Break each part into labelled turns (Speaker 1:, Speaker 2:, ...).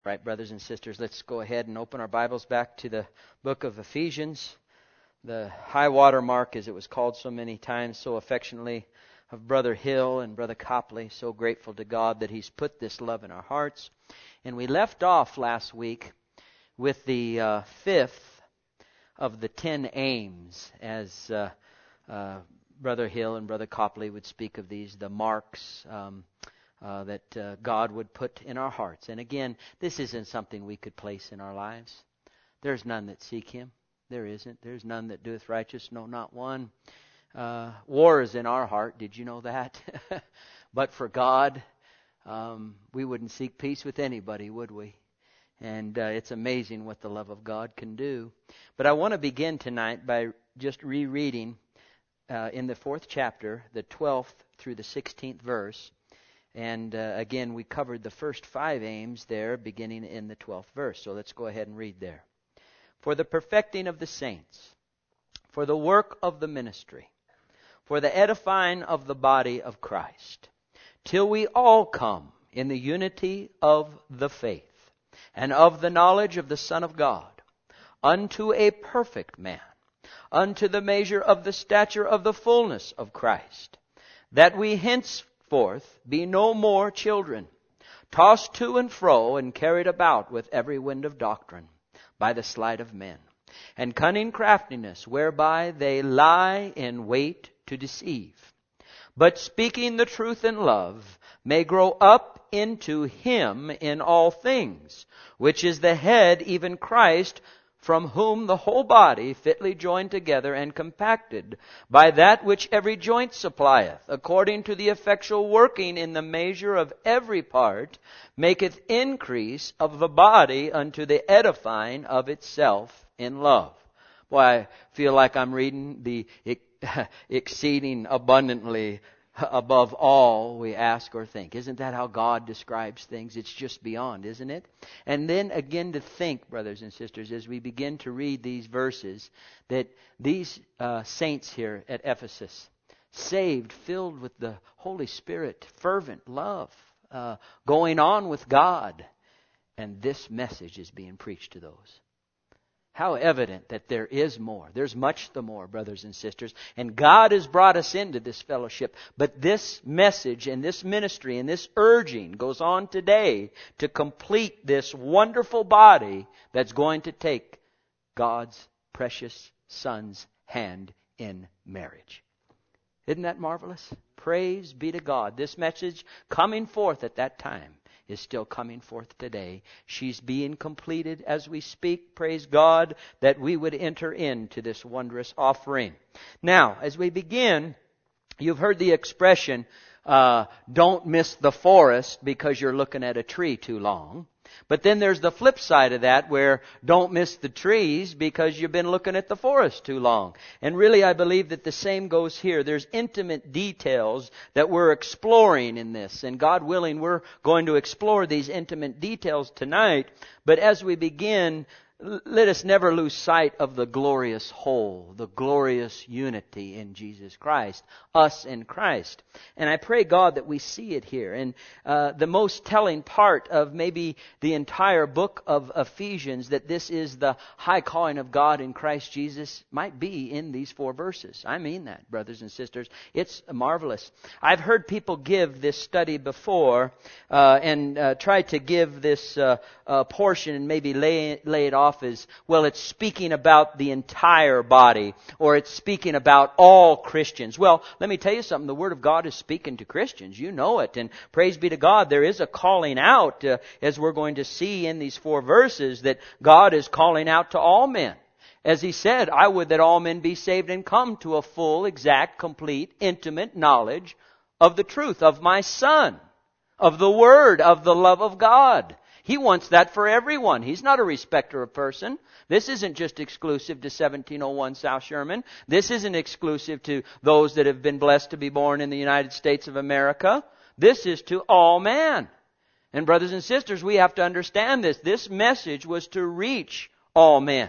Speaker 1: Right, brothers and sisters, let's go ahead and open our Bibles back to the book of Ephesians, the high water mark, as it was called so many times, so affectionately, of Brother Hill and Brother Copley. So grateful to God that He's put this love in our hearts. And we left off last week with the fifth of the 10 aims, as Brother Hill and Brother Copley would speak of these, the marks that God would put in our hearts. And again, this isn't something we could place in our lives. There's none that seek Him. There isn't. There's none that doeth righteous, no, not one. War is in our heart. Did you know that? But for God, we wouldn't seek peace with anybody, would we? And it's amazing what the love of God can do. But I want to begin tonight by just rereading in the 4th chapter, the 12th through the 16th verse. And again, we covered the first 5 aims there, beginning in the 12th verse. So let's go ahead and read there. For the perfecting of the saints, for the work of the ministry, for the edifying of the body of Christ, till we all come in the unity of the faith, and of the knowledge of the Son of God, unto a perfect man, unto the measure of the stature of the fullness of Christ, that we henceforth be no more children, tossed to and fro and carried about with every wind of doctrine, by the sleight of men, and cunning craftiness, whereby they lie in wait to deceive. But speaking the truth in love, may grow up into Him in all things, which is the head, even Christ, from whom the whole body, fitly joined together and compacted by that which every joint supplieth, according to the effectual working in the measure of every part, maketh increase of the body unto the edifying of itself in love. Boy, I feel like I'm reading the exceeding abundantly above all we ask or think. Isn't that how God describes things? It's just beyond, isn't it? And then again to think, brothers and sisters, as we begin to read these verses, that these saints here at Ephesus, saved, filled with the Holy Spirit, fervent love, going on with God, and this message is being preached to those. How evident that there is more. There's much the more, brothers and sisters. And God has brought us into this fellowship. But this message and this ministry and this urging goes on today to complete this wonderful body that's going to take God's precious Son's hand in marriage. Isn't that marvelous? Praise be to God. This message coming forth at that time is still coming forth today. She's being completed as we speak. Praise God that we would enter into this wondrous offering. Now, as we begin, you've heard the expression, don't miss the forest because you're looking at a tree too long. But then there's the flip side of that, where don't miss the trees because you've been looking at the forest too long. And really, I believe that the same goes here. There's intimate details that we're exploring in this. And God willing, we're going to explore these intimate details tonight. But as we begin, let us never lose sight of the glorious whole, the glorious unity in Jesus Christ, us in Christ. And I pray, God, that we see it here. And the most telling part of maybe the entire book of Ephesians, that this is the high calling of God in Christ Jesus, might be in these 4 verses. I mean that, brothers and sisters. It's marvelous. I've heard people give this study before and try to give this portion and maybe lay it off as, well, it's speaking about the entire body, or it's speaking about all Christians. Well, let me tell you something. The Word of God is speaking to Christians. You know it. And praise be to God, there is a calling out, as we're going to see in these 4 verses, that God is calling out to all men. As He said, I would that all men be saved and come to a full, exact, complete, intimate knowledge of the truth, of my Son, of the Word, of the love of God. He wants that for everyone. He's not a respecter of person. This isn't just exclusive to 1701 South Sherman. This isn't exclusive to those that have been blessed to be born in the United States of America. This is to all man. And brothers and sisters, we have to understand this. This message was to reach all men.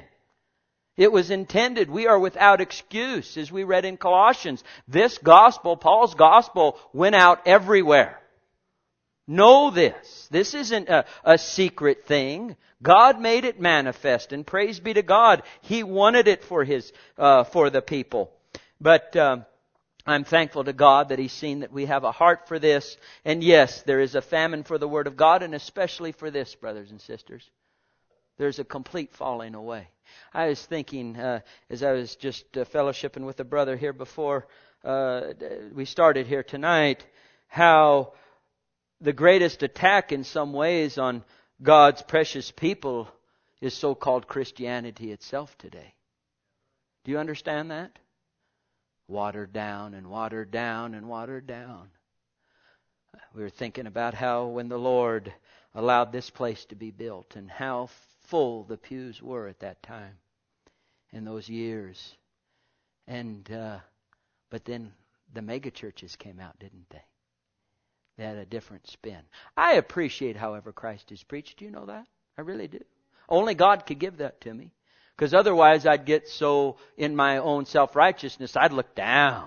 Speaker 1: It was intended. We are without excuse, as we read in Colossians. This gospel, Paul's gospel, went out everywhere. Know this. This isn't a secret thing. God made it manifest, and praise be to God. He wanted it for the people. But I'm thankful to God that He's seen that we have a heart for this. And yes, there is a famine for the Word of God, and especially for this, brothers and sisters. There's a complete falling away. I was thinking, as I was just fellowshipping with a brother here before we started here tonight, how the greatest attack in some ways on God's precious people is so-called Christianity itself today. Do you understand that? Watered down and watered down and watered down. We were thinking about how when the Lord allowed this place to be built and how full the pews were at that time in those years. And but then the mega churches came out, didn't they? They had a different spin. I appreciate however Christ is preached. Do you know that? I really do. Only God could give that to me. Because otherwise I'd get so in my own self-righteousness, I'd look down.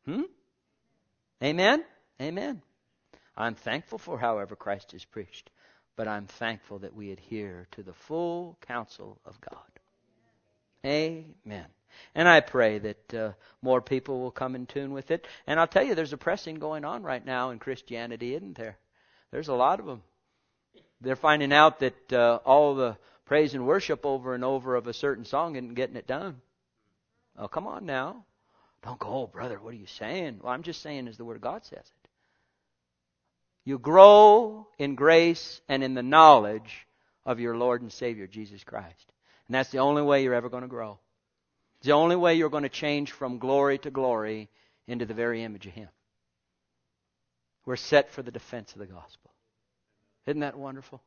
Speaker 1: Amen? Amen. I'm thankful for however Christ is preached. But I'm thankful that we adhere to the full counsel of God. Amen. And I pray that more people will come in tune with it. And I'll tell you, there's a pressing going on right now in Christianity, isn't there? There's a lot of them. They're finding out that all the praise and worship over and over of a certain song isn't getting it done. Oh, come on now. Don't go, oh, brother, what are you saying? Well, I'm just saying as the Word of God says it. You grow in grace and in the knowledge of your Lord and Savior, Jesus Christ. And that's the only way you're ever going to grow. It's the only way you're going to change from glory to glory into the very image of Him. We're set for the defense of the gospel. Isn't that wonderful?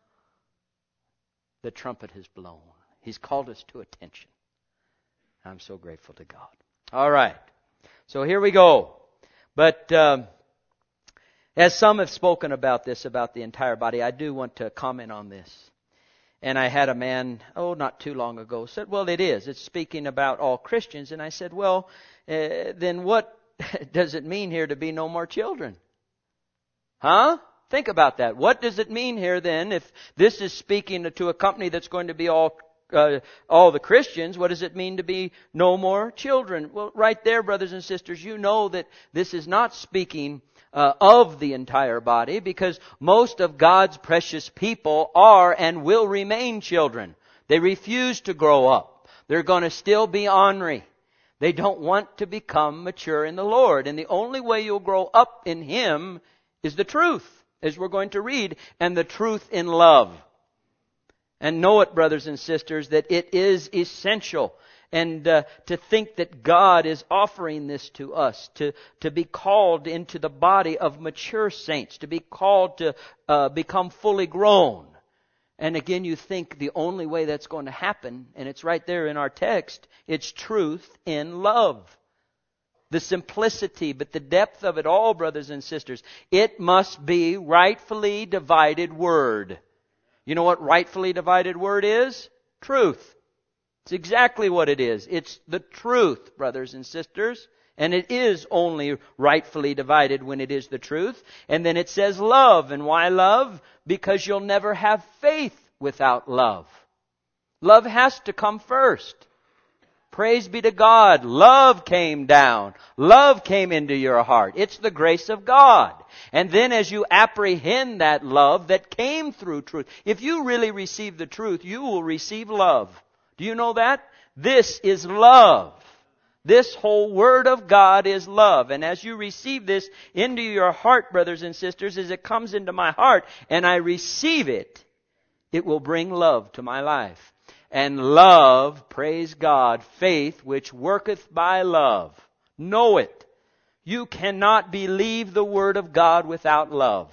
Speaker 1: The trumpet has blown. He's called us to attention. I'm so grateful to God. All right. So here we go. But as some have spoken about this, about the entire body, I do want to comment on this. And I had a man, not too long ago, said, well, it is. It's speaking about all Christians. And I said, well, then what does it mean here to be no more children? Huh? Think about that. What does it mean here then if this is speaking to a company that's going to be all the Christians? What does it mean to be no more children? Well, right there, brothers and sisters, you know that this is not speaking of the entire body, because most of God's precious people are and will remain children. They refuse to grow up. They're going to still be ornery. They don't want to become mature in the Lord. And the only way you'll grow up in Him is the truth, as we're going to read, and the truth in love. And know it, brothers and sisters, that it is essential. And to think that God is offering this to us, to be called into the body of mature saints, to be called to become fully grown. And again, you think the only way that's going to happen, and it's right there in our text, it's truth in love. The simplicity, but the depth of it all, brothers and sisters, it must be rightfully divided word. You know what rightfully divided word is? Truth. It's exactly what it is. It's the truth, brothers and sisters. And it is only rightfully divided when it is the truth. And then it says love. And why love? Because you'll never have faith without love. Love has to come first. Praise be to God. Love came down. Love came into your heart. It's the grace of God. And then as you apprehend that love that came through truth, if you really receive the truth, you will receive love. Do you know that? This is love. This whole Word of God is love. And as you receive this into your heart, brothers and sisters, as it comes into my heart and I receive it, it will bring love to my life. And love, praise God, faith which worketh by love. Know it. You cannot believe the Word of God without love.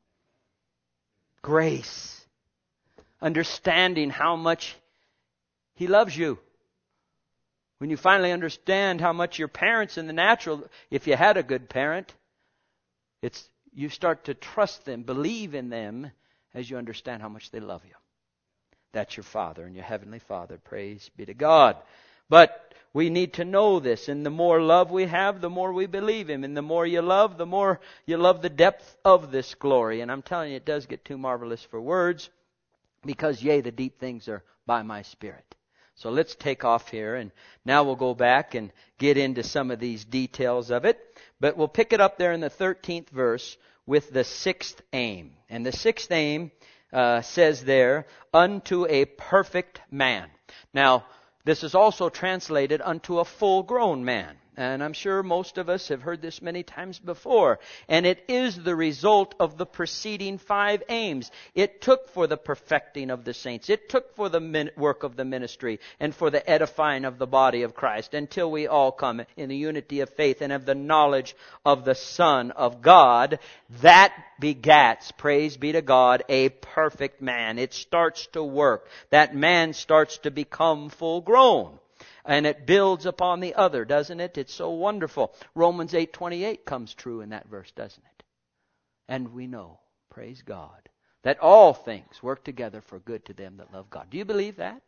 Speaker 1: Grace. Understanding how much He loves you. When you finally understand how much your parents in the natural, if you had a good parent, you start to trust them, believe in them as you understand how much they love you. That's your Father and your Heavenly Father. Praise be to God. But we need to know this. And the more love we have, the more we believe Him. And the more you love the depth of this glory. And I'm telling you, it does get too marvelous for words. Because, yea, the deep things are by my Spirit. So let's take off here. And now we'll go back and get into some of these details of it. But we'll pick it up there in the 13th verse with the sixth aim. And the sixth aim says there, unto a perfect man. Now, this is also translated unto a full-grown man. And I'm sure most of us have heard this many times before. And it is the result of the preceding 5 aims. It took for the perfecting of the saints. It took for the work of the ministry and for the edifying of the body of Christ until we all come in the unity of faith and have the knowledge of the Son of God. That begats, praise be to God, a perfect man. It starts to work. That man starts to become full grown. And it builds upon the other, doesn't it? It's so wonderful. Romans 8:28 comes true in that verse, doesn't it? And we know, praise God, that all things work together for good to them that love God. Do you believe that?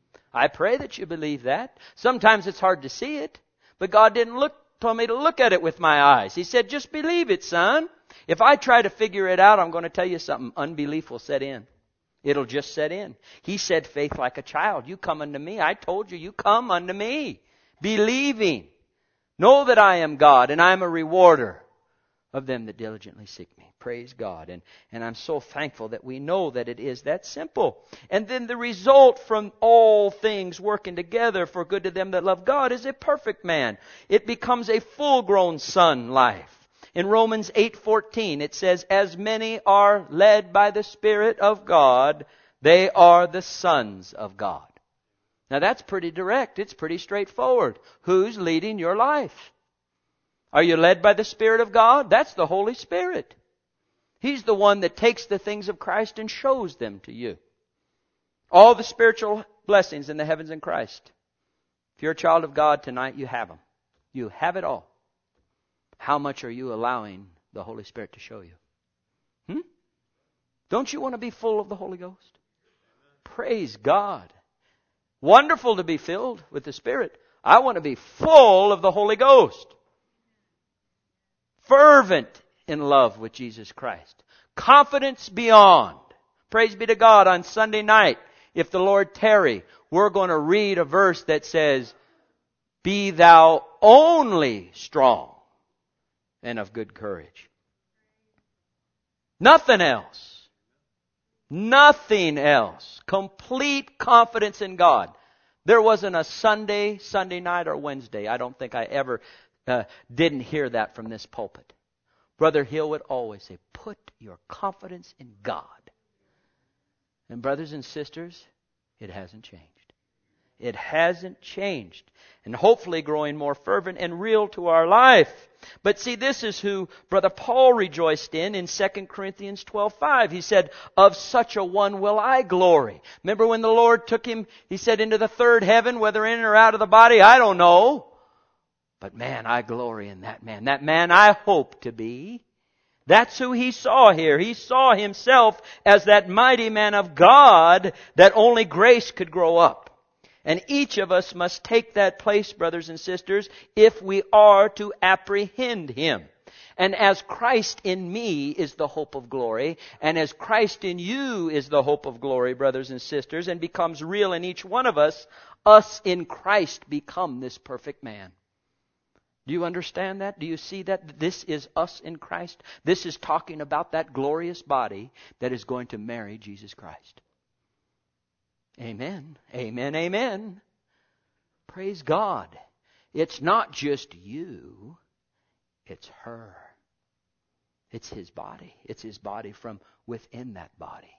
Speaker 1: I pray that you believe that. Sometimes it's hard to see it, but God told me to look at it with my eyes. He said, just believe it, son. If I try to figure it out, I'm going to tell you something. Unbelief will set in. It'll just set in. He said, faith like a child. You come unto me. I told you come unto me. Believing. Know that I am God and I am a rewarder of them that diligently seek me. Praise God. And I'm so thankful that we know that it is that simple. And then the result from all things working together for good to them that love God is a perfect man. It becomes a full-grown son life. In Romans 8:14, it says, as many are led by the Spirit of God, they are the sons of God. Now that's pretty direct. It's pretty straightforward. Who's leading your life? Are you led by the Spirit of God? That's the Holy Spirit. He's the one that takes the things of Christ and shows them to you. All the spiritual blessings in the heavens in Christ. If you're a child of God tonight, you have them. You have it all. How much are you allowing the Holy Spirit to show you? Don't you want to be full of the Holy Ghost? Praise God. Wonderful to be filled with the Spirit. I want to be full of the Holy Ghost. Fervent in love with Jesus Christ. Confidence beyond. Praise be to God. On Sunday night, if the Lord tarry, we're going to read a verse that says, be thou only strong and of good courage. Nothing else. Nothing else. Complete confidence in God. There wasn't a Sunday night or Wednesday. I don't think I ever didn't hear that from this pulpit. Brother Hill would always say, put your confidence in God. And brothers and sisters, it hasn't changed. It hasn't changed. And hopefully growing more fervent and real to our life. But see, this is who Brother Paul rejoiced in 2 Corinthians 12:5. He said, of such a one will I glory. Remember when the Lord took him, he said, into the third heaven, whether in or out of the body, I don't know. But man, I glory in that man. That man I hope to be. That's who he saw here. He saw himself as that mighty man of God that only grace could grow up. And each of us must take that place, brothers and sisters, if we are to apprehend Him. And as Christ in me is the hope of glory, and as Christ in you is the hope of glory, brothers and sisters, and becomes real in each one of us in Christ become this perfect man. Do you understand that? Do you see that? This is us in Christ. This is talking about that glorious body that is going to marry Jesus Christ. Amen. Amen. Amen. Praise God. It's not just you. It's her. It's His body. It's His body from within that body.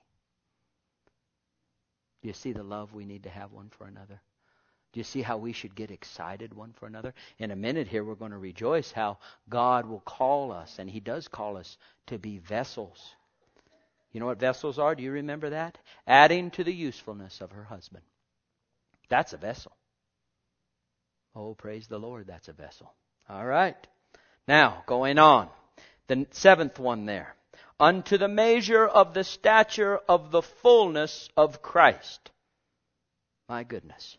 Speaker 1: Do you see the love we need to have one for another? Do you see how we should get excited one for another? In a minute here, we're going to rejoice how God will call us, and He does call us to be vessels. You know what vessels are? Do you remember that? Adding to the usefulness of her husband. That's a vessel. Oh, praise the Lord, that's a vessel. All right. Now, going on. The seventh one there. Unto the measure of the stature of the fullness of Christ. My goodness.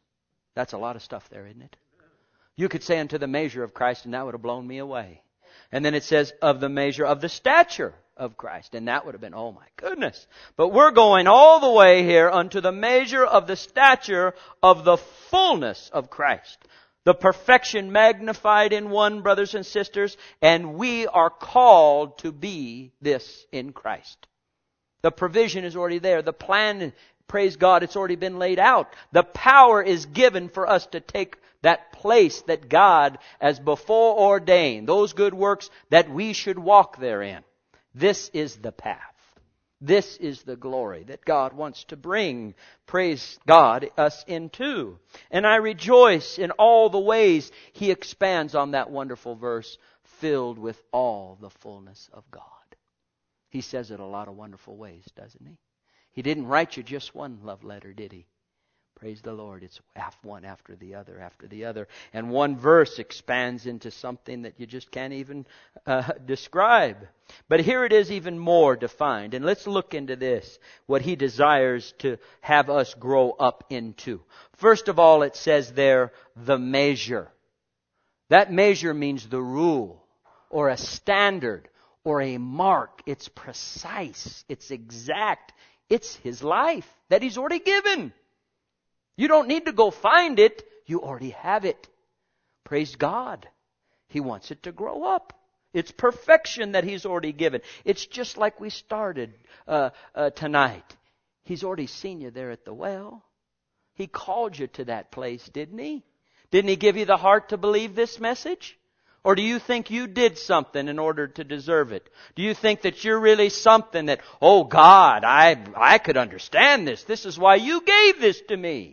Speaker 1: That's a lot of stuff there, isn't it? You could say unto the measure of Christ, and that would have blown me away. And then it says of the measure of the stature of Christ. And that would have been, oh my goodness. But we're going all the way here unto the measure of the stature of the fullness of Christ. The perfection magnified in one, brothers and sisters. And we are called to be this in Christ. The provision is already there. The plan, praise God, it's already been laid out. The power is given for us to take that place that God has before ordained. Those good works that we should walk therein. This is the path. This is the glory that God wants to bring, praise God, us into. And I rejoice in all the ways He expands on that wonderful verse, filled with all the fullness of God. He says it a lot of wonderful ways, doesn't He? He didn't write you just one love letter, did He? Praise the Lord. It's one after the other. And one verse expands into something that you just can't even describe. But here it is even more defined. And let's look into this, what He desires to have us grow up into. First of all, it says there, the measure. That measure means the rule or a standard or a mark. It's precise. It's exact. It's His life that He's already given. You don't need to go find it. You already have it. Praise God. He wants it to grow up. It's perfection that He's already given. It's just like we started tonight. He's already seen you there at the well. He called you to that place, didn't He? Didn't He give you the heart to believe this message? Or do you think you did something in order to deserve it? Do you think that you're really something that, oh God, I could understand this. This is why you gave this to me.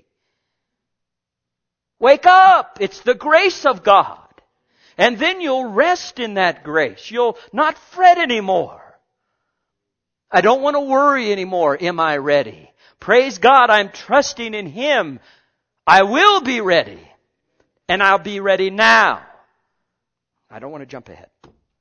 Speaker 1: Wake up! It's the grace of God. And then you'll rest in that grace. You'll not fret anymore. I don't want to worry anymore. Am I ready? Praise God, I'm trusting in Him. I will be ready. And I'll be ready now. I don't want to jump ahead.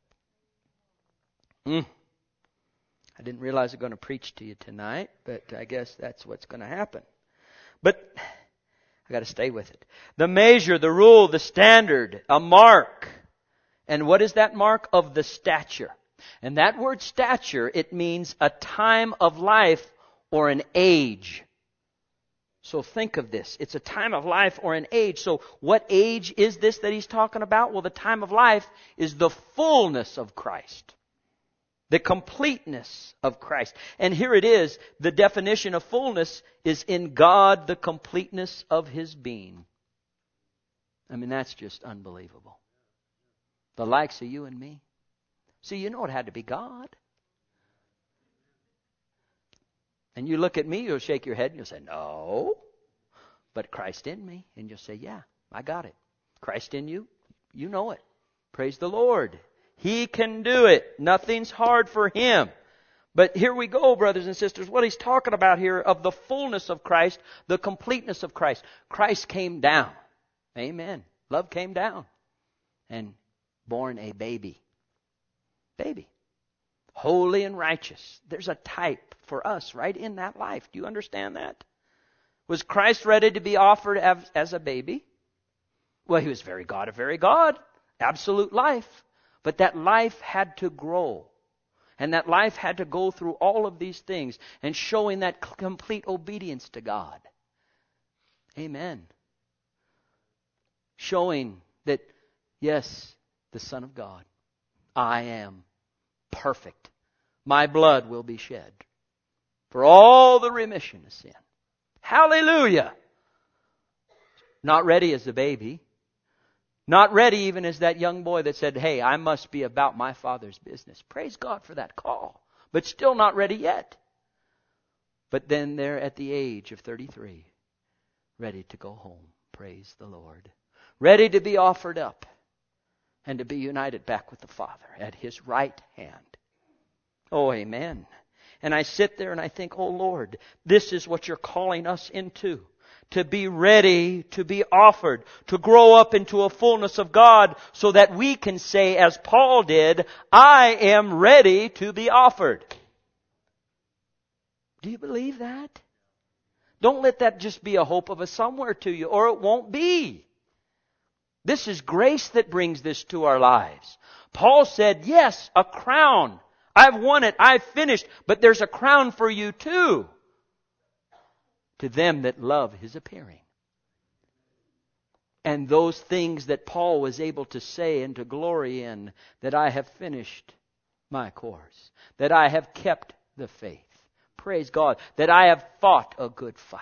Speaker 1: I didn't realize I'm going to preach to you tonight, but I guess that's what's going to happen. But I got to stay with it. The measure, the rule, the standard, a mark. And what is that mark? Of the stature. And that word stature, it means a time of life or an age. So think of this. It's a time of life or an age. So what age is this that he's talking about? Well, the time of life is the fullness of Christ. The completeness of Christ. And here it is. The definition of fullness is in God, the completeness of His being. I mean, that's just unbelievable. The likes of you and me. See, you know it had to be God. And you look at me, you'll shake your head and you'll say, no. But Christ in me. And you'll say, yeah, I got it. Christ in you, you know it. Praise the Lord. He can do it. Nothing's hard for Him. But here we go, brothers and sisters. What he's talking about here of the fullness of Christ, the completeness of Christ. Christ came down. Amen. Love came down and born a baby. Baby. Holy and righteous. There's a type for us right in that life. Do you understand that? Was Christ ready to be offered as a baby? Well, He was very God of very God. Absolute life. But that life had to grow. And that life had to go through all of these things and showing that complete obedience to God. Amen. Showing that, yes, the Son of God, I am perfect. My blood will be shed for all the remission of sin. Hallelujah! Not ready as a baby. Not ready even as that young boy that said, hey, I must be about my Father's business. Praise God for that call. But still not ready yet. But then there at the age of 33, ready to go home. Praise the Lord. Ready to be offered up and to be united back with the Father at His right hand. Oh, amen. And I sit there and I think, oh Lord, this is what You're calling us into. To be ready to be offered, to grow up into a fullness of God so that we can say, as Paul did, I am ready to be offered. Do you believe that? Don't let that just be a hope of a somewhere to you, or it won't be. This is grace that brings this to our lives. Paul said, yes, a crown. I've won it. I've finished. But there's a crown for you too. To them that love His appearing. And those things that Paul was able to say and to glory in, that I have finished my course, that I have kept the faith. Praise God. That I have fought a good fight.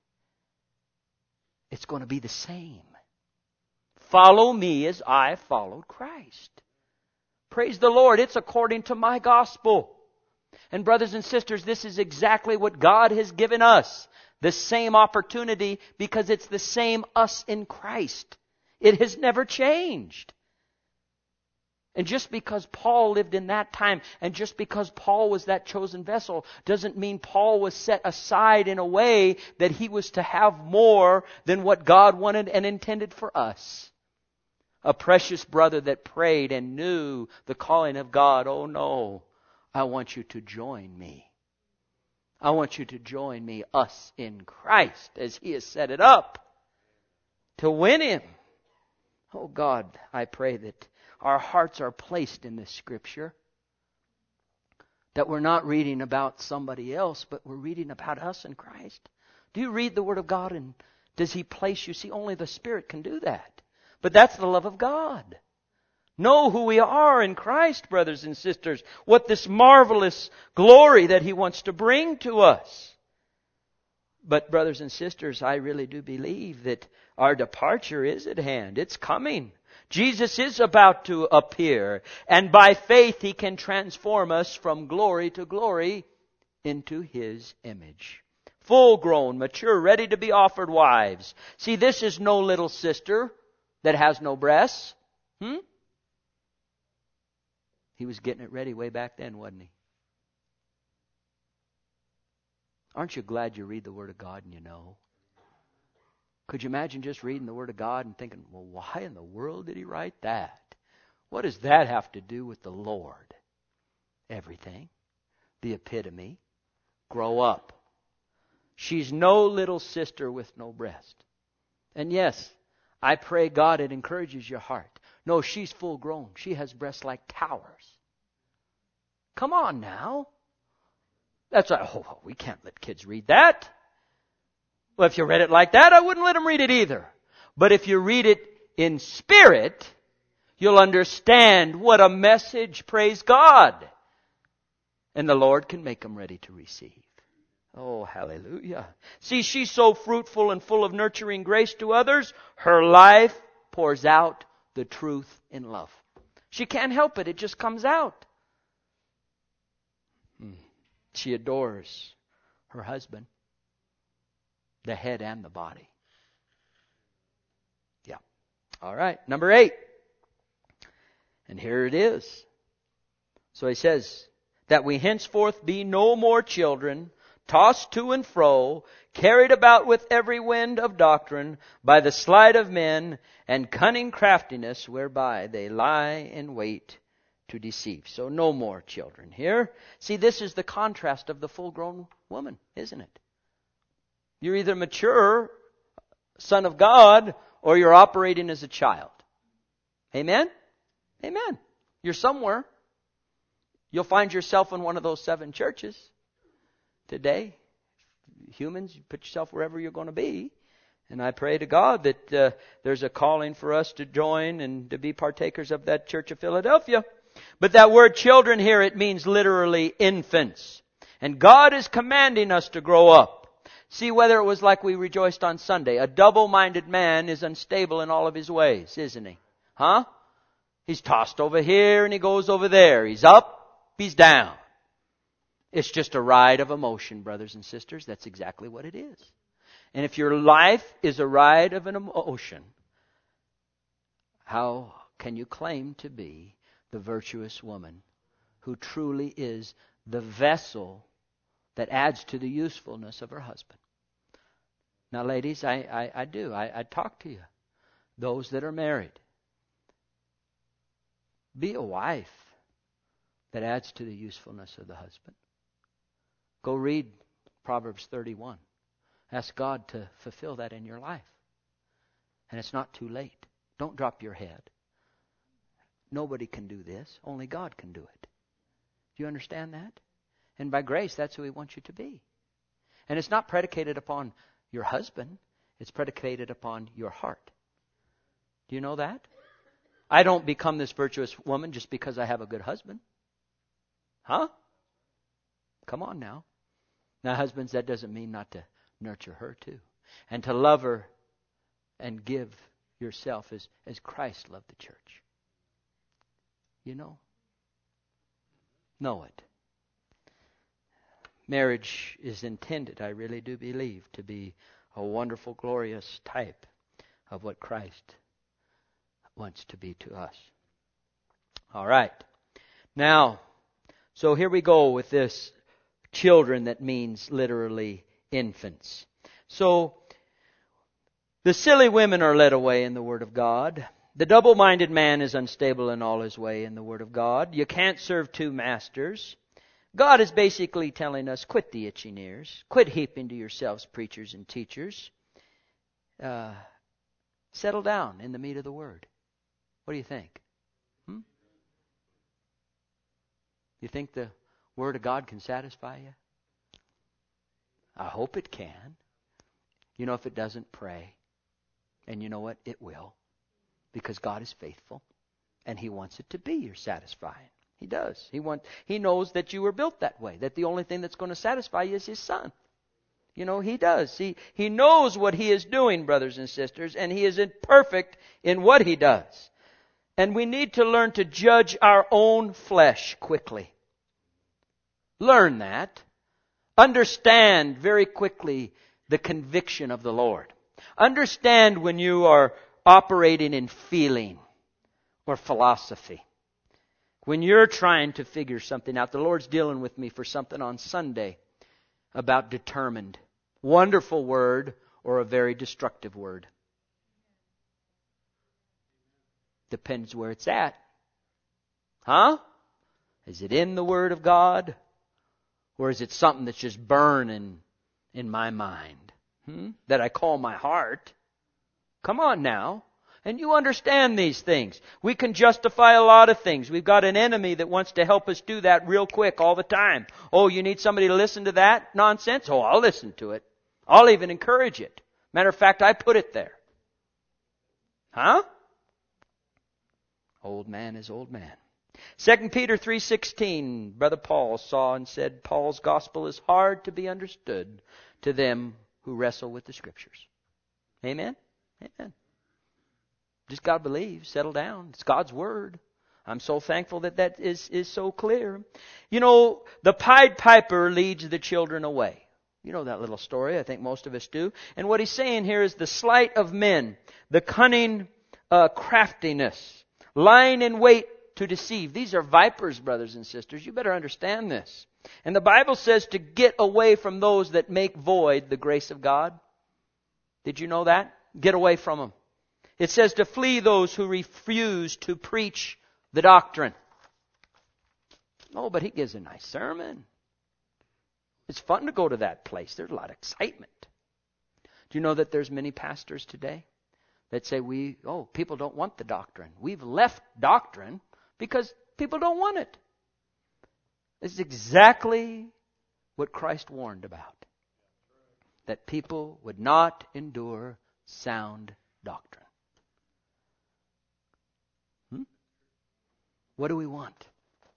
Speaker 1: It's going to be the same. Follow me as I followed Christ. Praise the Lord. It's according to my gospel. And brothers and sisters, this is exactly what God has given us. The same opportunity, because it's the same us in Christ. It has never changed. And just because Paul lived in that time, and just because Paul was that chosen vessel, doesn't mean Paul was set aside in a way that he was to have more than what God wanted and intended for us. A precious brother that prayed and knew the calling of God. Oh no, I want you to join me. I want you to join me, us in Christ, as He has set it up to win Him. Oh God, I pray that our hearts are placed in this Scripture. That we're not reading about somebody else, but we're reading about us in Christ. Do you read the Word of God and does He place you? See, only the Spirit can do that. But that's the love of God. Know who we are in Christ, brothers and sisters. What this marvelous glory that He wants to bring to us. But brothers and sisters, I really do believe that our departure is at hand. It's coming. Jesus is about to appear. And by faith He can transform us from glory to glory into His image. Full grown, mature, ready to be offered wives. See, this is no little sister that has no breasts. He was getting it ready way back then, wasn't he? Aren't you glad you read the Word of God and you know? Could you imagine just reading the Word of God and thinking, well, why in the world did He write that? What does that have to do with the Lord? Everything. The epitome. Grow up. She's no little sister with no breast. And yes, I pray God it encourages your heart. No, she's full grown. She has breasts like towers. Come on now. That's why, we can't let kids read that. Well, if you read it like that, I wouldn't let them read it either. But if you read it in spirit, you'll understand what a message, praise God. And the Lord can make them ready to receive. Oh, hallelujah. See, she's so fruitful and full of nurturing grace to others, her life pours out the truth in love. She can't help it. It just comes out. She adores her husband, the head and the body. Yeah. All right. Number 8. And here it is. So he says, that we henceforth be no more children, tossed to and fro, carried about with every wind of doctrine, by the sleight of men, and cunning craftiness, whereby they lie in wait to deceive. So no more children here. See, this is the contrast of the full-grown woman, isn't it? You're either mature, son of God, or you're operating as a child. Amen? Amen. You're somewhere. You'll find yourself in one of those 7 churches today. Humans, you put yourself wherever you're going to be. And I pray to God that there's a calling for us to join and to be partakers of that Church of Philadelphia. But that word children here, it means literally infants. And God is commanding us to grow up. See, whether it was like we rejoiced on Sunday, a double-minded man is unstable in all of his ways, isn't he? Huh? He's tossed over here and he goes over there. He's up, he's down. It's just a ride of emotion, brothers and sisters. That's exactly what it is. And if your life is a ride of an emotion, how can you claim to be the virtuous woman who truly is the vessel that adds to the usefulness of her husband? Now, ladies, I talk to you. Those that are married. Be a wife that adds to the usefulness of the husband. Go read Proverbs 31. Ask God to fulfill that in your life. And it's not too late. Don't drop your head. Nobody can do this. Only God can do it. Do you understand that? And by grace, that's who He wants you to be. And it's not predicated upon your husband. It's predicated upon your heart. Do you know that? I don't become this virtuous woman just because I have a good husband. Huh? Come on now. Now, husbands, that doesn't mean not to nurture her too. And to love her and give yourself as Christ loved the church. You know? Know it. Marriage is intended, I really do believe, to be a wonderful, glorious type of what Christ wants to be to us. All right. Now, so here we go with this children that means literally infants. So, the silly women are led away in the Word of God. The double-minded man is unstable in all his way in the Word of God. You can't serve two masters. God is basically telling us, quit the itching ears. Quit heaping to yourselves preachers and teachers. Settle down in the meat of the Word. What do you think? You think the Word of God can satisfy you? I hope it can. You know, if it doesn't, pray. And you know what? It will. Because God is faithful. And He wants it to be your satisfying. He does. He knows that you were built that way. That the only thing that's going to satisfy you is His Son. You know, He does. He knows what He is doing, brothers and sisters. And He is perfect in what He does. And we need to learn to judge our own flesh quickly. Learn that. Understand very quickly the conviction of the Lord. Understand when you are operating in feeling or philosophy. When you're trying to figure something out. The Lord's dealing with me for something on Sunday about determined. Wonderful word or a very destructive word. Depends where it's at. Huh? Is it in the Word of God? Or is it something that's just burning in my mind? That I call my heart? Come on now. And you understand these things. We can justify a lot of things. We've got an enemy that wants to help us do that real quick all the time. Oh, you need somebody to listen to that nonsense? Oh, I'll listen to it. I'll even encourage it. Matter of fact, I put it there. Huh? Old man is old man. 2 Peter 3:16, Brother Paul saw and said, Paul's gospel is hard to be understood to them who wrestle with the Scriptures. Amen? Amen. Just got to believe. Settle down. It's God's Word. I'm so thankful that is so clear. You know, the Pied Piper leads the children away. You know that little story. I think most of us do. And what he's saying here is the sleight of men, the cunning craftiness, lying in wait to deceive. These are vipers, brothers and sisters. You better understand this. And the Bible says to get away from those that make void the grace of God. Did you know that? Get away from them. It says to flee those who refuse to preach the doctrine. Oh, but he gives a nice sermon. It's fun to go to that place. There's a lot of excitement. Do you know that there's many pastors today that say people don't want the doctrine. We've left doctrine because people don't want it. This is exactly what Christ warned about. That people would not endure sound doctrine. What do we want?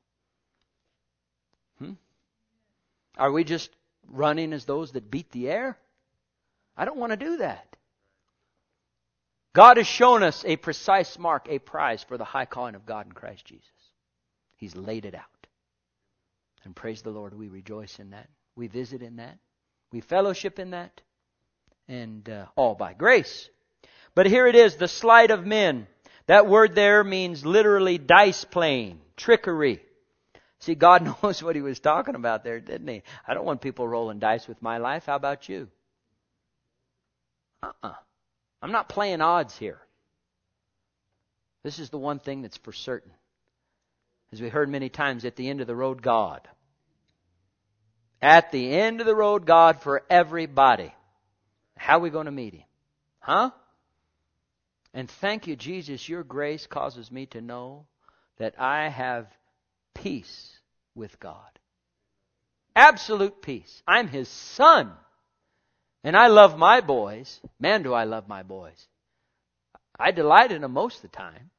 Speaker 1: Are we just running as those that beat the air? I don't want to do that. God has shown us a precise mark, a prize for the high calling of God in Christ Jesus. He's laid it out. And praise the Lord, we rejoice in that. We visit in that. We fellowship in that. And all by grace. But here it is, the sleight of men. That word there means literally dice playing, trickery. See, God knows what He was talking about there, didn't He? I don't want people rolling dice with my life. How about you? I'm not playing odds here. This is the one thing that's for certain. As we heard many times, at the end of the road, God. At the end of the road, God for everybody. How are we going to meet Him? Huh? And thank you, Jesus, your grace causes me to know that I have peace with God. Absolute peace. I'm His son. And I love my boys. Man, do I love my boys. I delight in them most of the time.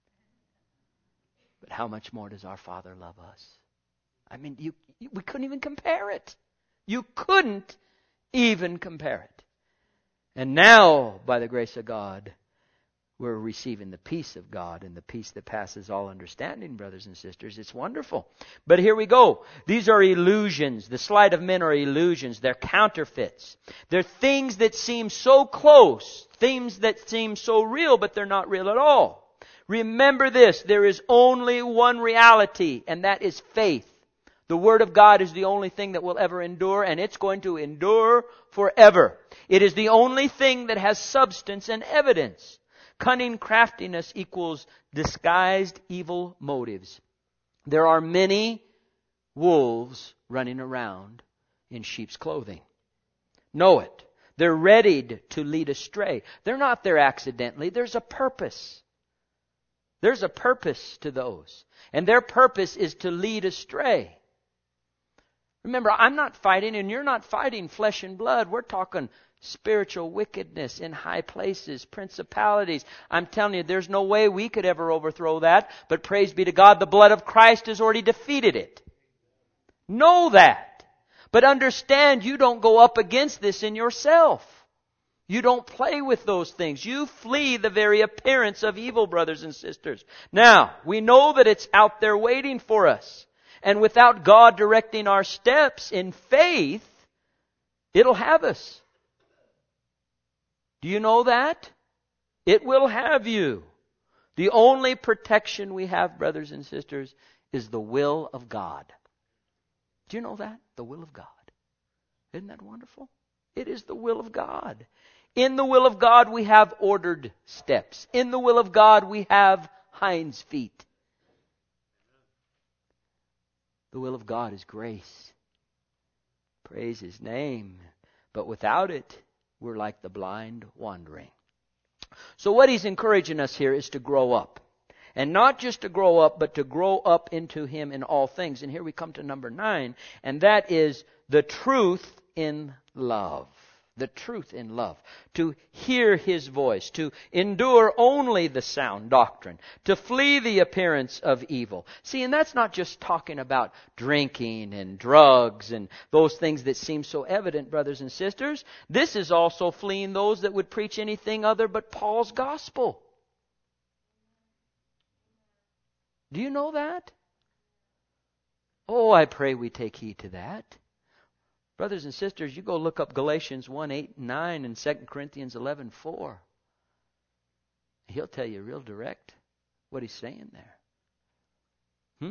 Speaker 1: But how much more does our Father love us? I mean, we couldn't even compare it. You couldn't even compare it. And now, by the grace of God, we're receiving the peace of God and the peace that passes all understanding, brothers and sisters. It's wonderful. But here we go. These are illusions. The sleight of men are illusions. They're counterfeits. They're things that seem so close, things that seem so real, but they're not real at all. Remember this, there is only one reality, and that is faith. The Word of God is the only thing that will ever endure, and it's going to endure forever. It is the only thing that has substance and evidence. Cunning craftiness equals disguised evil motives. There are many wolves running around in sheep's clothing. Know it. They're ready to lead astray. They're not there accidentally. There's a purpose. There's a purpose to those. And their purpose is to lead astray. Remember, I'm not fighting and you're not fighting flesh and blood. We're talking spiritual wickedness in high places, principalities. I'm telling you, there's no way we could ever overthrow that. But praise be to God, the blood of Christ has already defeated it. Know that. But understand, you don't go up against this in yourself. You don't play with those things. You flee the very appearance of evil, brothers and sisters. Now, we know that it's out there waiting for us. And without God directing our steps in faith, it'll have us. Do you know that? It will have you. The only protection we have, brothers and sisters, is the will of God. Do you know that? The will of God. Isn't that wonderful? It is the will of God. In the will of God we have ordered steps. In the will of God we have hinds feet. The will of God is grace. Praise His name. But without it, we're like the blind wandering. So what He's encouraging us here is to grow up. And not just to grow up, but to grow up into Him in all things. And here we come to number 9, and that is the truth in love. The truth in love. To hear His voice. To endure only the sound doctrine. To flee the appearance of evil. See, and that's not just talking about drinking and drugs and those things that seem so evident, brothers and sisters. This is also fleeing those that would preach anything other but Paul's gospel. Do you know that? Oh, I pray we take heed to that. Brothers and sisters, you go look up Galatians 1:8-9 and 2 Corinthians 11:4. He'll tell you real direct what he's saying there.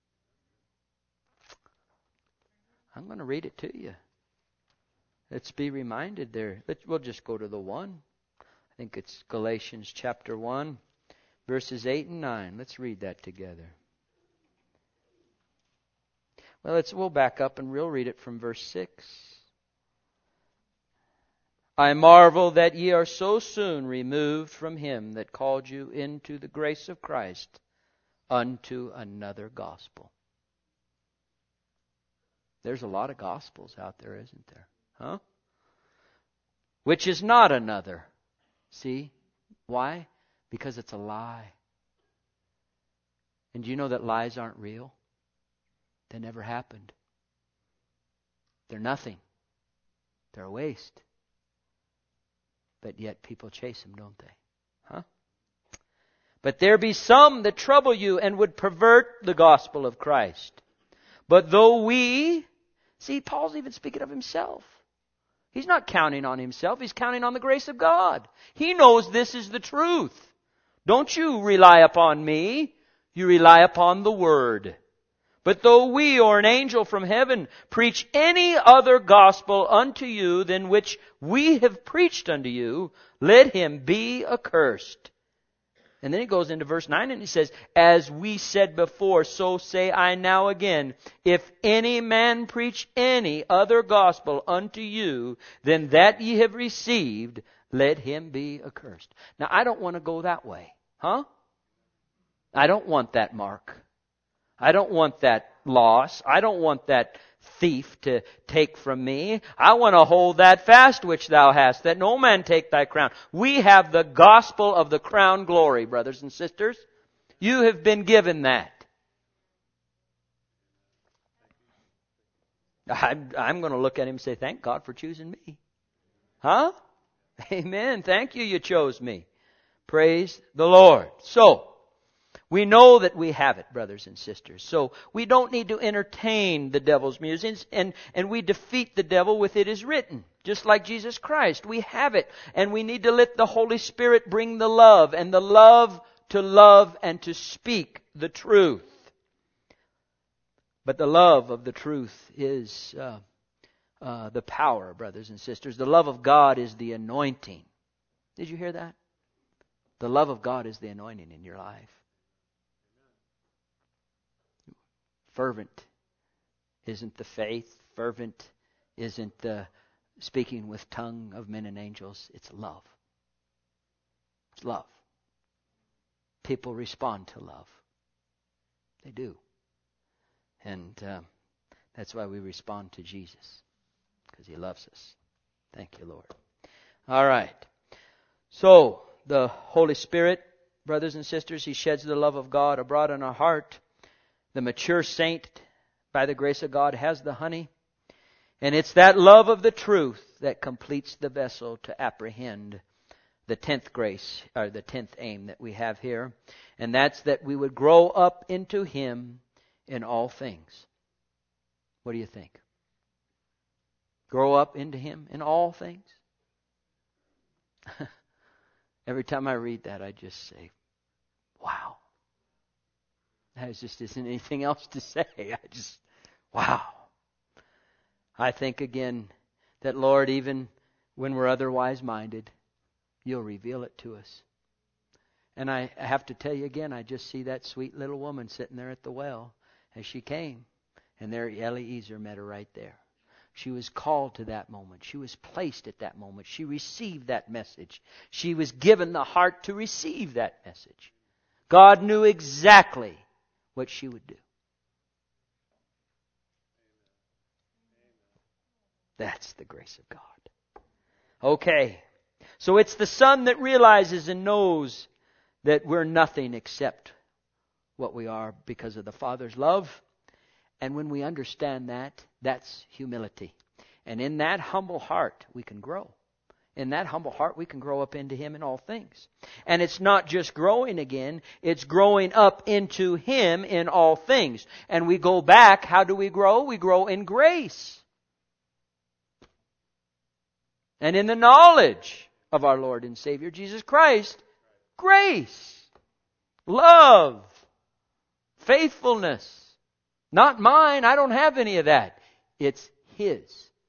Speaker 1: I'm going to read it to you. Let's be reminded there. We'll just go to the one. I think it's Galatians chapter 1, verses 8 and 9. Let's read that together. Well, we'll back up and we'll read it from verse 6. I marvel that ye are so soon removed from Him that called you into the grace of Christ unto another gospel. There's a lot of gospels out there, isn't there? Huh? Which is not another. See? Why? Because it's a lie. And do you know that lies aren't real? They never happened. They're nothing. They're a waste. But yet people chase them, don't they? Huh? But there be some that trouble you and would pervert the gospel of Christ. But though we... See, Paul's even speaking of himself. He's not counting on himself. He's counting on the grace of God. He knows this is the truth. Don't you rely upon me. You rely upon the Word. But though we or an angel from heaven preach any other gospel unto you than which we have preached unto you, let him be accursed. And then he goes into verse 9 and he says, as we said before, so say I now again, if any man preach any other gospel unto you than that ye have received, let him be accursed. Now I don't want to go that way. Huh? I don't want that mark. I don't want that loss. I don't want that thief to take from me. I want to hold that fast which thou hast, that no man take thy crown. We have the gospel of the crown glory, brothers and sisters. You have been given that. I'm going to look at him and say, thank God for choosing me. Huh? Amen. Thank you, you chose me. Praise the Lord. So, we know that we have it, brothers and sisters. So we don't need to entertain the devil's musings, and we defeat the devil with it is written. Just like Jesus Christ. We have it. And we need to let the Holy Spirit bring the love, and the love and to speak the truth. But the love of the truth is the power, brothers and sisters. The love of God is the anointing. Did you hear that? The love of God is the anointing in your life. Fervent isn't the faith. Fervent isn't the speaking with tongue of men and angels. It's love. It's love. People respond to love. They do. And that's why we respond to Jesus. Because He loves us. Thank you, Lord. All right. So, the Holy Spirit, brothers and sisters, He sheds the love of God abroad in our heart. The mature saint, by the grace of God, has the honey. And it's that love of the truth that completes the vessel to apprehend the 10th grace, or the 10th aim that we have here. And that's that we would grow up into Him in all things. What do you think? Grow up into Him in all things? Every time I read that, I just say, wow. There just isn't anything else to say. Wow. I think again that, Lord, even when we're otherwise minded, You'll reveal it to us. And I have to tell you again, I just see that sweet little woman sitting there at the well as she came. And there Eliezer met her right there. She was called to that moment. She was placed at that moment. She received that message. She was given the heart to receive that message. God knew exactly what she would do. That's the grace of God. Okay. So it's the Son that realizes and knows that we're nothing except what we are because of the Father's love. And when we understand that, that's humility. And in that humble heart, we can grow. In that humble heart, we can grow up into Him in all things. And it's not just growing again, it's growing up into Him in all things. And we go back, how do we grow? We grow in grace. And in the knowledge of our Lord and Savior Jesus Christ, grace, love, faithfulness. Not mine, I don't have any of that. It's His.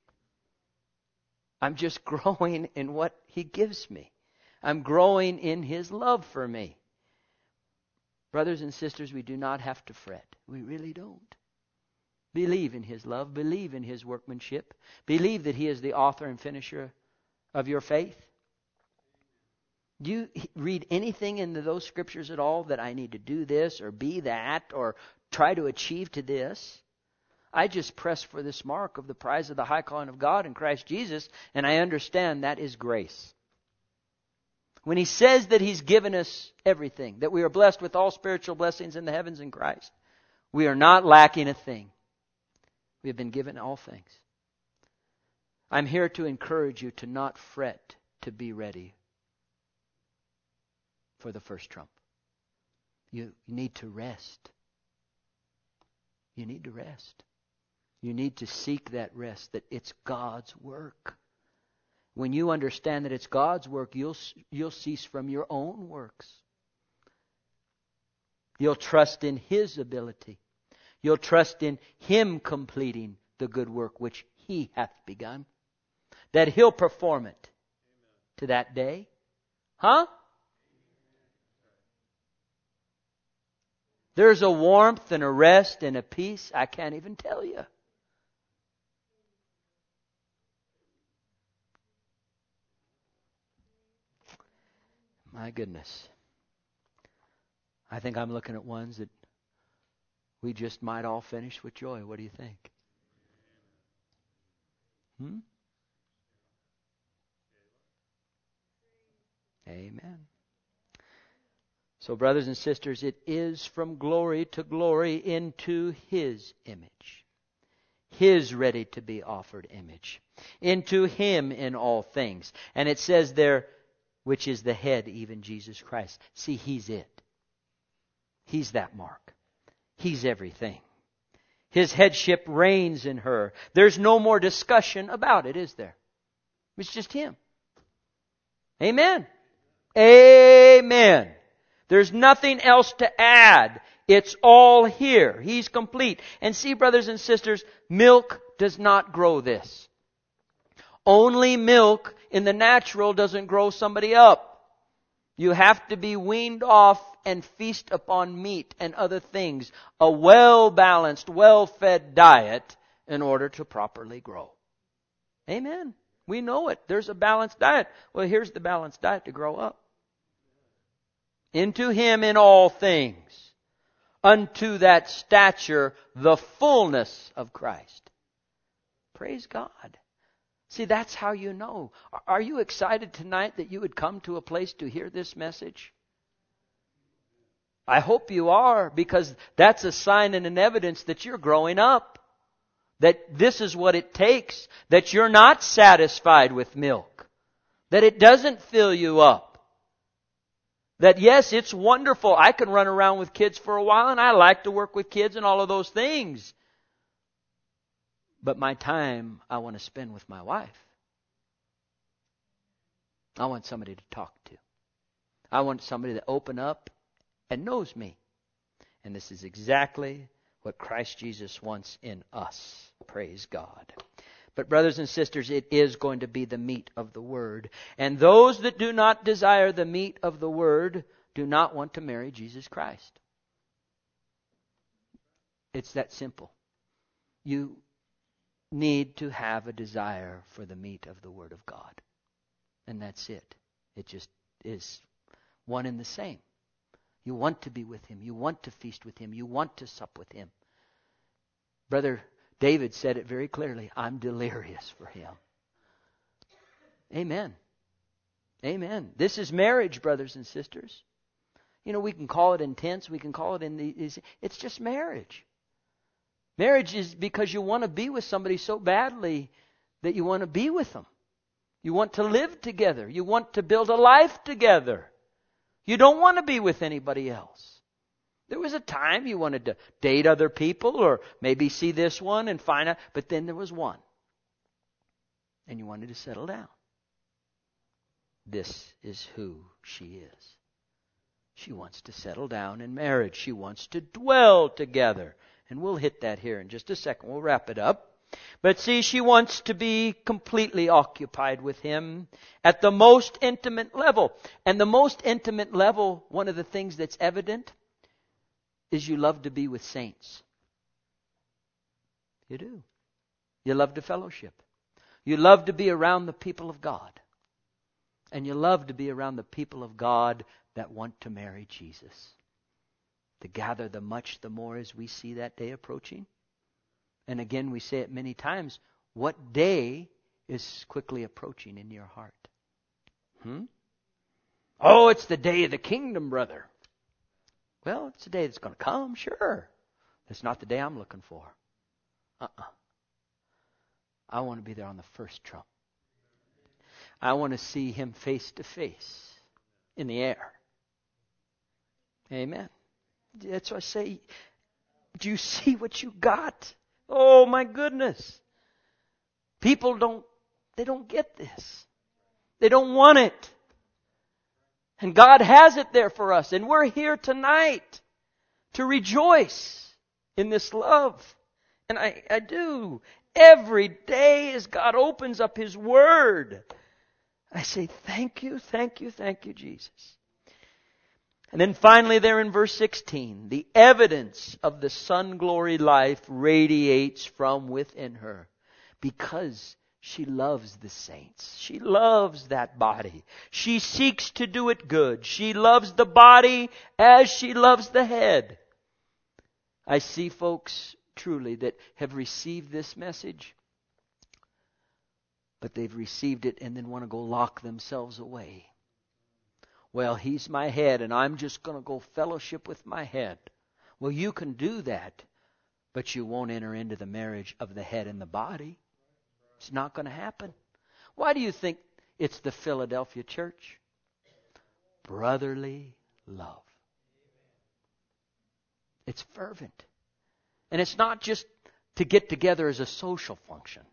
Speaker 1: I'm just growing in what He gives me. I'm growing in His love for me. Brothers and sisters, we do not have to fret. We really don't. Believe in His love. Believe in His workmanship. Believe that He is the author and finisher of your faith. Do you read anything into those scriptures at all that I need to do this or be that or try to achieve to this? I just press for this mark of the prize of the high calling of God in Christ Jesus, and I understand that is grace. When He says that He's given us everything, that we are blessed with all spiritual blessings in the heavens in Christ, we are not lacking a thing. We have been given all things. I'm here to encourage you to not fret, to be ready for the first trump. You need to rest. You need to rest. You need to seek that rest, that it's God's work. When you understand that it's God's work, you'll cease from your own works. You'll trust in His ability. You'll trust in Him completing the good work which He hath begun. That He'll perform it to that day. Huh? There's a warmth and a rest and a peace I can't even tell you. My goodness. I think I'm looking at ones that we just might all finish with joy. What do you think? Amen. So, brothers and sisters, it is from glory to glory into His image. His ready to be offered image. Into Him in all things. And it says there, which is the head, even Jesus Christ. See, He's it. He's that mark. He's everything. His headship reigns in her. There's no more discussion about it, is there? It's just Him. Amen. Amen. There's nothing else to add. It's all here. He's complete. And see, brothers and sisters, milk does not grow this. Only milk in the natural doesn't grow somebody up. You have to be weaned off and feast upon meat and other things. A well-balanced, well-fed diet in order to properly grow. Amen. We know it. There's a balanced diet. Well, here's the balanced diet to grow up. Into Him in all things, unto that stature, the fullness of Christ. Praise God. See, that's how you know. Are you excited tonight that you would come to a place to hear this message? I hope you are, because that's a sign and an evidence that you're growing up. That this is what it takes. That you're not satisfied with milk. That it doesn't fill you up. That yes, it's wonderful. I can run around with kids for a while and I like to work with kids and all of those things. But my time I want to spend with my wife. I want somebody to talk to. I want somebody to open up and knows me. And this is exactly what Christ Jesus wants in us. Praise God. But brothers and sisters, it is going to be the meat of the Word. And those that do not desire the meat of the Word do not want to marry Jesus Christ. It's that simple. You need to have a desire for the meat of the Word of God. And that's it. It just is one and the same. You want to be with Him. You want to feast with Him. You want to sup with Him. Brother David said it very clearly. I'm delirious for Him. Amen. Amen. This is marriage, brothers and sisters. You know, we can call it intense. We can call it it's just marriage. Marriage is because you want to be with somebody so badly that you want to be with them. You want to live together. You want to build a life together. You don't want to be with anybody else. There was a time you wanted to date other people or maybe see this one and find out. But then there was one. And you wanted to settle down. This is who she is. She wants to settle down in marriage. She wants to dwell together. And we'll hit that here in just a second. We'll wrap it up. But see, she wants to be completely occupied with Him at the most intimate level. And the most intimate level, one of the things that's evident, is you love to be with saints. You do. You love to fellowship. You love to be around the people of God. And you love to be around the people of God that want to marry Jesus. To gather the much the more as we see that day approaching. And again, we say it many times. What day is quickly approaching in your heart? Oh, it's the day of the kingdom, brother. Well, it's the day that's going to come, sure. That's not the day I'm looking for. I want to be there on the first trump. I want to see Him face to face in the air. Amen. That's why I say, do you see what you got? Oh my goodness. People don't get this. They don't want it. And God has it there for us. And we're here tonight to rejoice in this love. And I do. Every day as God opens up His Word, I say, thank you, thank you, thank you, Jesus. And then finally there in verse 16, the evidence of the sun-glory life radiates from within her because she loves the saints. She loves that body. She seeks to do it good. She loves the body as she loves the head. I see folks truly that have received this message, but they've received it and then want to go lock themselves away. Well, he's my head and I'm just going to go fellowship with my head. Well, you can do that, but you won't enter into the marriage of the head and the body. It's not going to happen. Why do you think it's the Philadelphia church? Brotherly love. It's fervent. And it's not just to get together as a social function.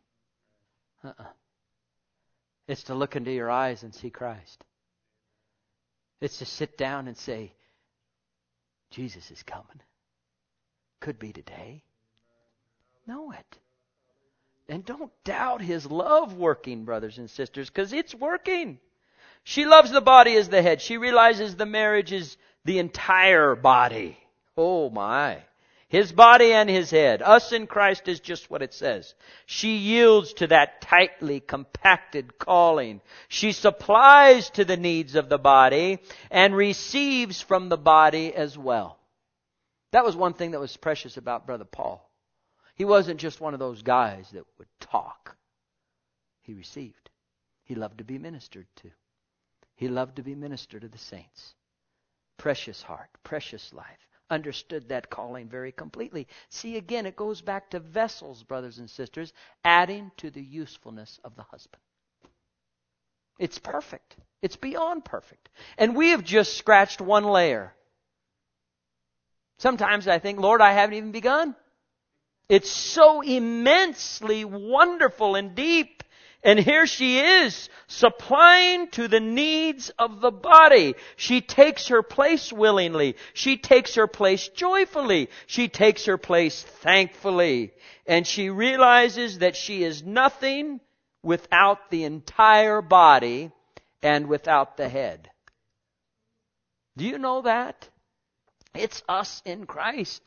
Speaker 1: It's to look into your eyes and see Christ. It's to sit down and say, Jesus is coming. Could be today. Know it. And don't doubt His love working, brothers and sisters, because it's working. She loves the body as the head. She realizes the marriage is the entire body. Oh my. His body and His head. Us in Christ is just what it says. She yields to that tightly compacted calling. She supplies to the needs of the body and receives from the body as well. That was one thing that was precious about Brother Paul. He wasn't just one of those guys that would talk. He received. He loved to be ministered to. He loved to be ministered to the saints. Precious heart, precious life. Understood that calling very completely. See, again, it goes back to vessels, brothers and sisters, adding to the usefulness of the husband. It's perfect. It's beyond perfect. And we have just scratched one layer. Sometimes I think, Lord, I haven't even begun. It's so immensely wonderful and deep. And here she is, supplying to the needs of the body. She takes her place willingly. She takes her place joyfully. She takes her place thankfully. And she realizes that she is nothing without the entire body and without the head. Do you know that? It's us in Christ.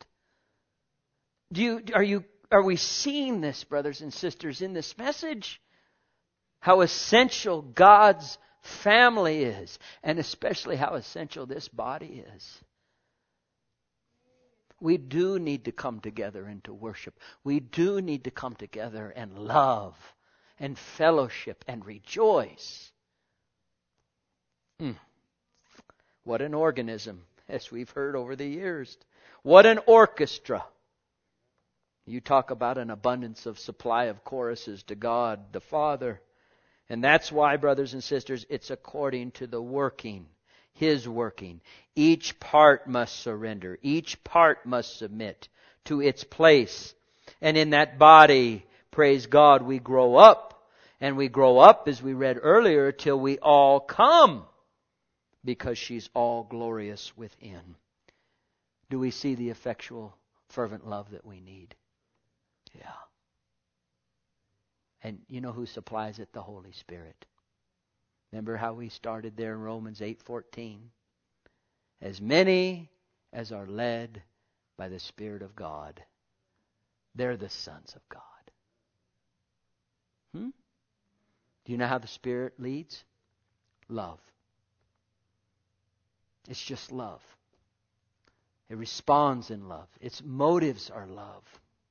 Speaker 1: Are we seeing this, brothers and sisters, in this message? How essential God's family is, and especially how essential this body is. We do need to come together and to worship. We do need to come together and love and fellowship and rejoice. What an organism, as we've heard over the years. What an orchestra. You talk about an abundance of supply of choruses to God the Father. And that's why, brothers and sisters, it's according to the working, His working. Each part must surrender. Each part must submit to its place. And in that body, praise God, we grow up. And we grow up, as we read earlier, till we all come. Because she's all glorious within. Do we see the effectual, fervent love that we need? Yeah. And you know who supplies it? The Holy Spirit. Remember how we started there in Romans 8:14? As many as are led by the Spirit of God, they're the sons of God. Do you know how the Spirit leads? Love. It's just love. It responds in love. Its motives are love.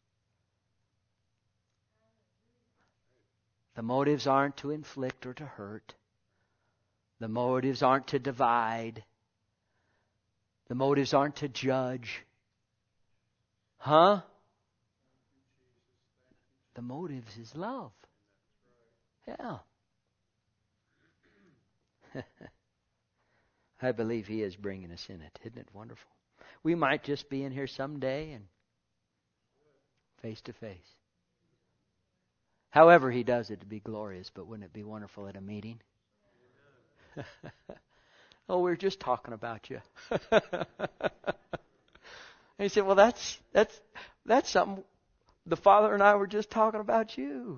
Speaker 1: The motives aren't to inflict or to hurt. The motives aren't to divide. The motives aren't to judge. The motives is love. Yeah. I believe He is bringing us in it. Isn't it wonderful? We might just be in here someday and face to face. However He does it to be glorious, but wouldn't it be wonderful at a meeting? Oh, we were just talking about you. And he said, well, that's something. The Father and I were just talking about you.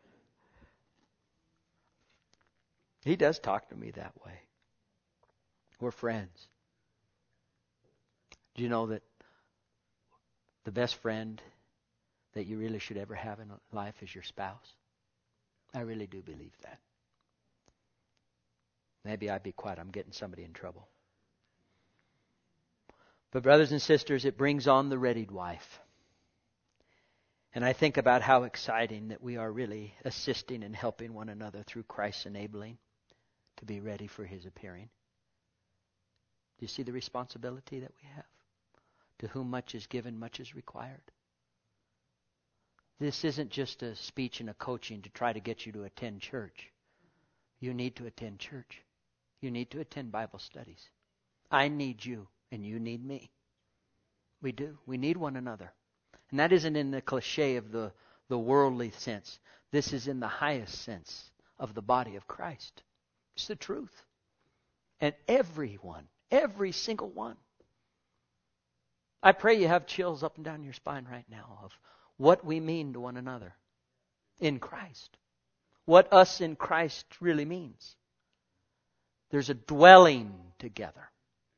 Speaker 1: He does talk to me that way. We're friends. Do you know that the best friend that you really should ever have in life is your spouse? I really do believe that. Maybe I'd be quiet. I'm getting somebody in trouble. But brothers and sisters, it brings on the readied wife. And I think about how exciting that we are really assisting and helping one another through Christ's enabling to be ready for His appearing. Do you see the responsibility that we have? To whom much is given, much is required. This isn't just a speech and a coaching to try to get you to attend church. You need to attend church. You need to attend Bible studies. I need you, and you need me. We do. We need one another. And that isn't in the cliche of the worldly sense. This is in the highest sense of the body of Christ. It's the truth. And everyone, every single one. I pray you have chills up and down your spine right now of what we mean to one another in Christ. What us in Christ really means. There's a dwelling together.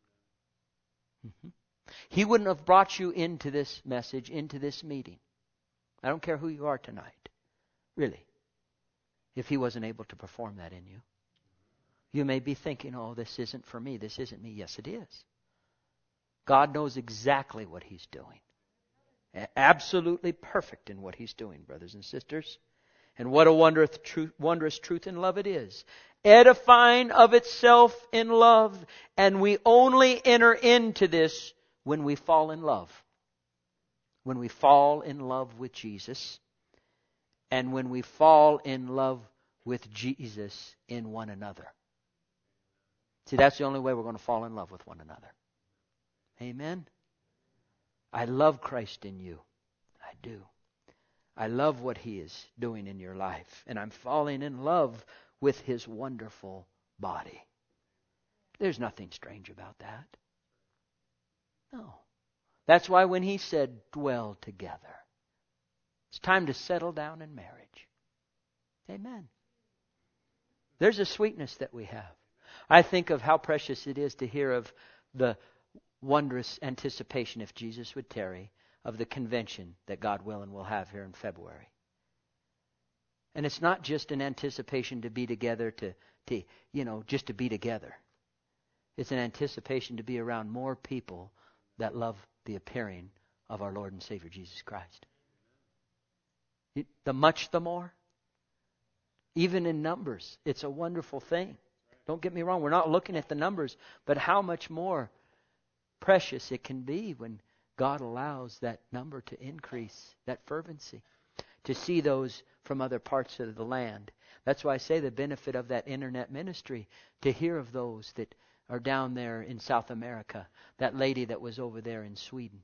Speaker 1: He wouldn't have brought you into this message, into this meeting. I don't care who you are tonight, really, if He wasn't able to perform that in you. You may be thinking, oh, this isn't for me, this isn't me. Yes, it is. God knows exactly what He's doing. Absolutely perfect in what He's doing, brothers and sisters. And what a wondrous truth and love it is. Edifying of itself in love. And we only enter into this when we fall in love. When we fall in love with Jesus. And when we fall in love with Jesus in one another. See, that's the only way we're going to fall in love with one another. Amen? I love Christ in you. I do. I love what He is doing in your life. And I'm falling in love with His wonderful body. There's nothing strange about that. No. That's why when He said, dwell together, it's time to settle down in marriage. Amen. There's a sweetness that we have. I think of how precious it is to hear of the wondrous anticipation, if Jesus would tarry, of the convention that God willing will have here in February. And it's not just an anticipation to be together just to be together. It's an anticipation to be around more people that love the appearing of our Lord and Savior Jesus Christ. The much the more. Even in numbers, it's a wonderful thing. Don't get me wrong, we're not looking at the numbers, but how much more precious it can be when God allows that number to increase, that fervency, to see those from other parts of the land. That's why I say the benefit of that internet ministry, to hear of those that are down there in South America, that lady that was over there in Sweden.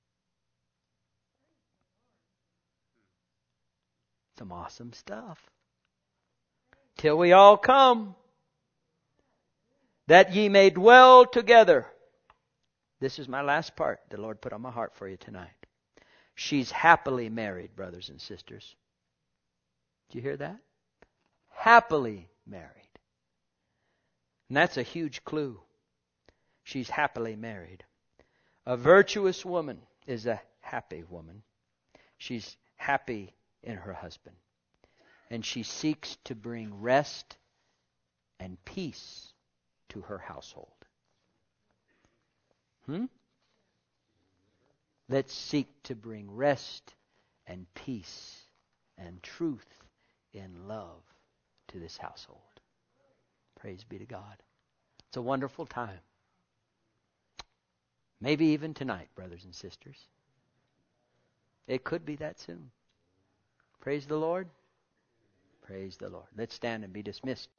Speaker 1: Some awesome stuff. Till we all come, that ye may dwell together. This is my last part the Lord put on my heart for you tonight. She's happily married, brothers and sisters. Do you hear that? Happily married. And that's a huge clue. She's happily married. A virtuous woman is a happy woman. She's happy in her husband. And she seeks to bring rest and peace to her household. Let's seek to bring rest and peace and truth in love to this household. Praise be to God. It's a wonderful time. Maybe even tonight, brothers and sisters. It could be that soon. Praise the Lord. Praise the Lord. Let's stand and be dismissed.